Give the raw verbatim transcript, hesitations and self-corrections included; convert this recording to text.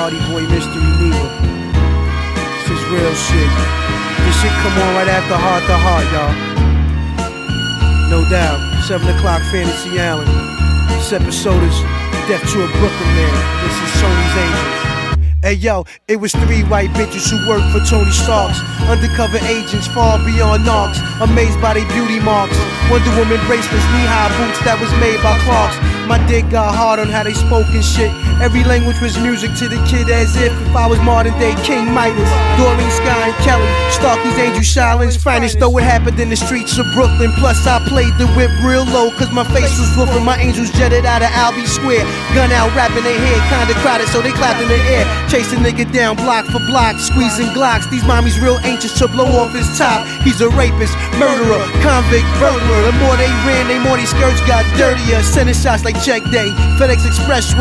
Hardy Boy Mystery Neva. This is real shit. This shit come on right after Heart to Heart, y'all. No doubt. seven o'clock Fantasy Island. This episode is Death to a Brooklyn Man. This is Tony's Angels. Hey yo, it was three white bitches who worked for Tony Starks. Undercover agents far beyond knocks, amazed by their beauty marks. Wonder Woman bracelets, knee-high boots that was made by Clarks. My dick got hard on how they spoke and shit. Every language was music to the kid, as if if I was modern day King Midas. Doreen, Sky, and Kelly, Starkey's Angel Shylins finest. Though it happened in the streets of Brooklyn. Plus I played the whip real low, cause my face was roofing. My angels jetted out of Albee Square. Gun out, rapping their head, kinda crowded, so they clapped in the air. Chasing nigga down block for block, squeezing Glocks. These mommies real anxious to blow off his top. He's a rapist, murderer, convict, burglar. The more they ran, the more these skirts got dirtier. Sending shots like check day, FedEx Express.